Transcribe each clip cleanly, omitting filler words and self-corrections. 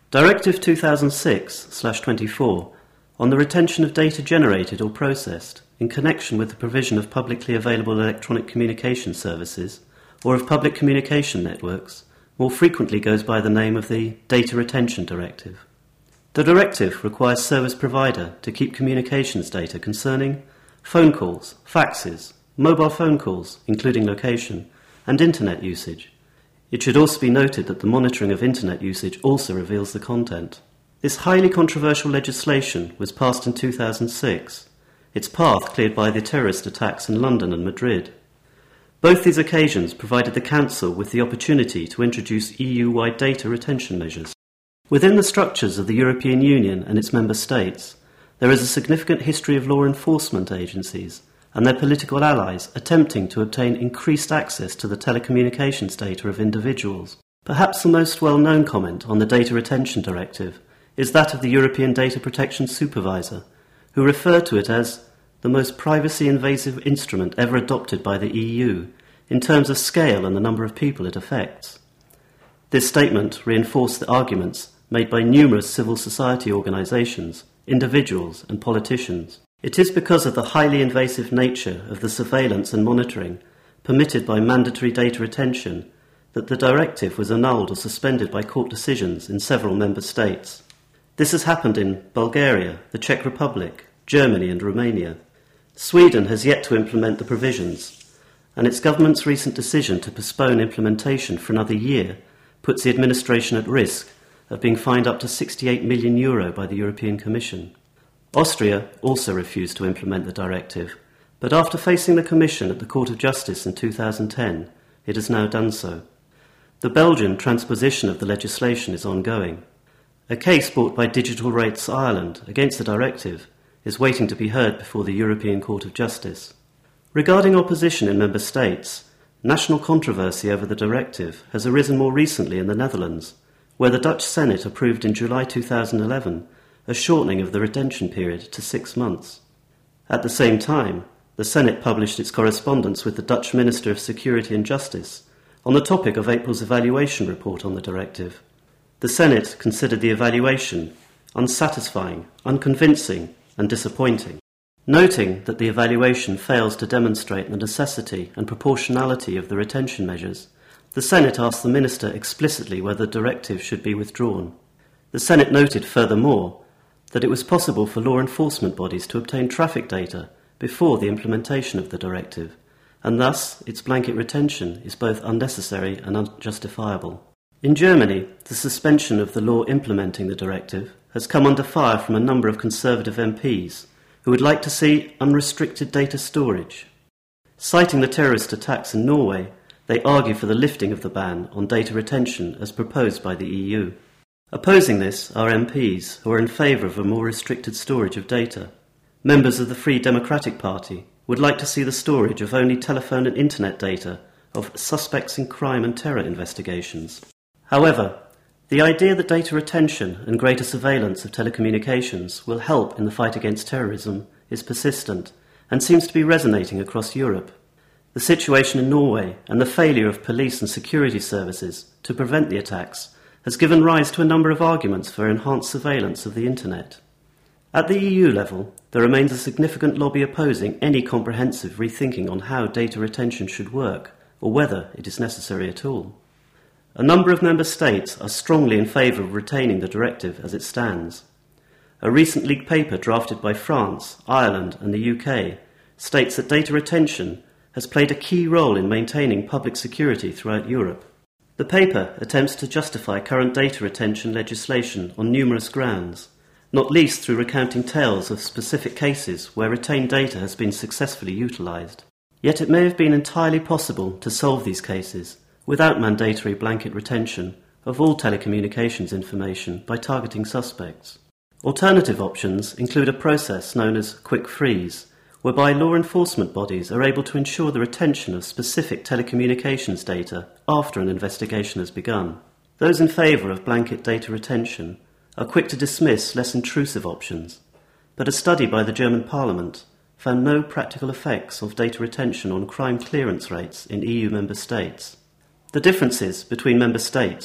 Directive 2006/24 on the retention of data generated or processed in connection with the provision of publicly available electronic communication services or of public communication networks more frequently goes by the name of the Data Retention Directive. The directive requires service provider to keep communications data concerning phone calls, faxes, mobile phone calls, including location, and internet usage. It should also be noted that the monitoring of internet usage also reveals the content. This highly controversial legislation was passed in 2006, its path cleared by the terrorist attacks in London and Madrid. Both these occasions provided the Council with the opportunity to introduce EU-wide data retention measures. Within the structures of the European Union and its member states, there is a significant history of law enforcement agencies and their political allies attempting to obtain increased access to the telecommunications data of individuals. Perhaps the most well-known comment on the Data Retention Directive is that of the European Data Protection Supervisor, who referred to it as the most privacy-invasive instrument ever adopted by the EU in terms of scale and the number of people it affects. This statement reinforced the arguments made by numerous civil society organisations, individuals and politicians. It is because of the highly invasive nature of the surveillance and monitoring permitted by mandatory data retention that the directive was annulled or suspended by court decisions in several member states. This has happened in Bulgaria, the Czech Republic, Germany and Romania. Sweden has yet to implement the provisions, and its government's recent decision to postpone implementation for another year puts the administration at risk of being fined up to €68 million by the European Commission. Austria also refused to implement the directive, but after facing the Commission at the Court of Justice in 2010, it has now done so. The Belgian transposition of the legislation is ongoing. A case brought by Digital Rights Ireland against the directive is waiting to be heard before the European Court of Justice. Regarding opposition in member states, national controversy over the directive has arisen more recently in the Netherlands, where the Dutch Senate approved in July 2011 a shortening of the retention period to 6 months. At the same time, the Senate published its correspondence with the Dutch Minister of Security and Justice on the topic of April's evaluation report on the directive. The Senate considered the evaluation unsatisfying, unconvincing, and disappointing. Noting that the evaluation fails to demonstrate the necessity and proportionality of the retention measures, the Senate asked the Minister explicitly whether the directive should be withdrawn. The Senate noted furthermore that it was possible for law enforcement bodies to obtain traffic data before the implementation of the directive, and thus its blanket retention is both unnecessary and unjustifiable. In Germany, the suspension of the law implementing the directive has come under fire from a number of Conservative MPs who would like to see unrestricted data storage. Citing the terrorist attacks in Norway, they argue for the lifting of the ban on data retention as proposed by the EU. Opposing this are MPs who are in favour of a more restricted storage of data. Members of the Free Democratic Party would like to see the storage of only telephone and internet data of suspects in crime and terror investigations. However, the idea that data retention and greater surveillance of telecommunications will help in the fight against terrorism is persistent and seems to be resonating across Europe. The situation in Norway and the failure of police and security services to prevent the attacks has given rise to a number of arguments for enhanced surveillance of the internet. At the EU level, there remains a significant lobby opposing any comprehensive rethinking on how data retention should work, or whether it is necessary at all. A number of member states are strongly in favour of retaining the directive as it stands. A recent leaked paper drafted by France, Ireland and the UK states that data retention has played a key role in maintaining public security throughout Europe. The paper attempts to justify current data retention legislation on numerous grounds, not least through recounting tales of specific cases where retained data has been successfully utilised. Yet it may have been entirely possible to solve these cases without mandatory blanket retention of all telecommunications information by targeting suspects. Alternative options include a process known as quick freeze, whereby law enforcement bodies are able to ensure the retention of specific telecommunications data after an investigation has begun. Those in favour of blanket data retention are quick to dismiss less intrusive options, but a study by the German Parliament found no practical effects of data retention on crime clearance rates in EU member states. The differences between member states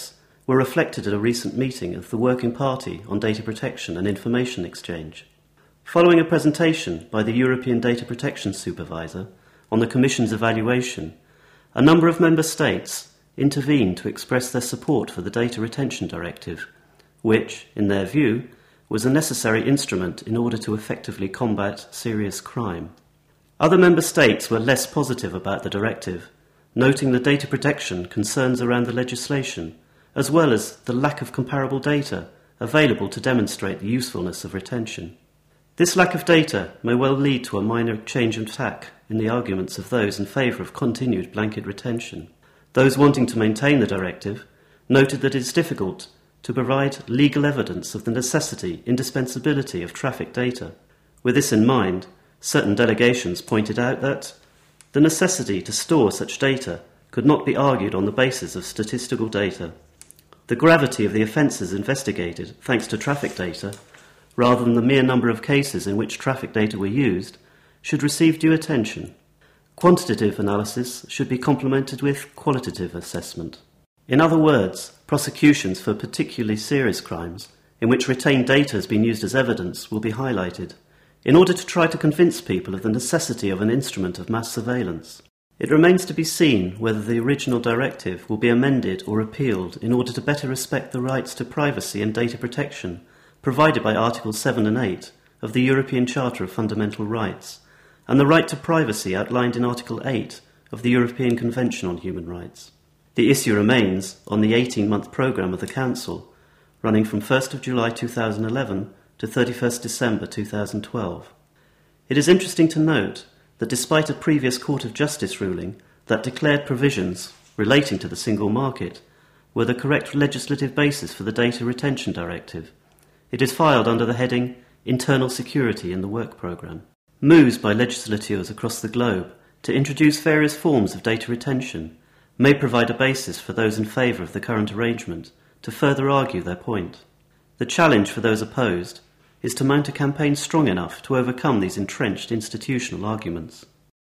were reflected at a recent meeting of the Working Party on Data Protection and Information Exchange. Following a presentation by the European Data Protection Supervisor on the Commission's evaluation, a number of Member States intervened to express their support for the Data Retention Directive, which, in their view, was a necessary instrument in order to effectively combat serious crime. Other Member States were less positive about the directive, noting the data protection concerns around the legislation, as well as the lack of comparable data available to demonstrate the usefulness of retention. This lack of data may well lead to a minor change of tack in the arguments of those in favour of continued blanket retention. Those wanting to maintain the directive noted that it is difficult to provide legal evidence of the necessity, indispensability of traffic data. With this in mind, certain delegations pointed out that the necessity to store such data could not be argued on the basis of statistical data. The gravity of the offences investigated, thanks to traffic data, rather than the mere number of cases in which traffic data were used, should receive due attention. Quantitative analysis should be complemented with qualitative assessment. In other words, prosecutions for particularly serious crimes, in which retained data has been used as evidence, will be highlighted, in order to try to convince people of the necessity of an instrument of mass surveillance. It remains to be seen whether the original directive will be amended or repealed in order to better respect the rights to privacy and data protection provided by Articles 7 and 8 of the European Charter of Fundamental Rights, and the right to privacy outlined in Article 8 of the European Convention on Human Rights. The issue remains on the 18-month programme of the Council, running from 1st of July 2011 to 31st December 2012. It is interesting to note that despite a previous Court of Justice ruling that declared provisions relating to the single market were the correct legislative basis for the Data Retention Directive, it is filed under the heading Internal Security in the Work Programme. Moves by legislatures across the globe to introduce various forms of data retention may provide a basis for those in favour of the current arrangement to further argue their point. The challenge for those opposed is to mount a campaign strong enough to overcome these entrenched institutional arguments.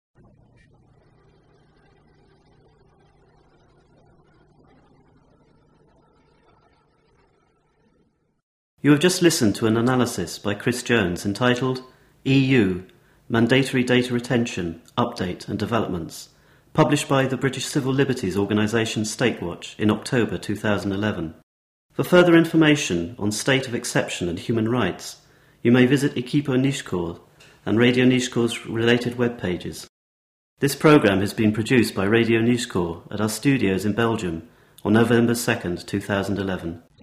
You have just listened to an analysis by Chris Jones entitled EU Mandatory Data Retention, Update and Developments, published by the British Civil Liberties organisation Statewatch in October 2011. For further information on state of exception and human rights, you may visit Equipo Nishkor and Radio Nishkor's related web pages. This programme has been produced by Radio Nishkor at our studios in Belgium on November 2nd, 2011.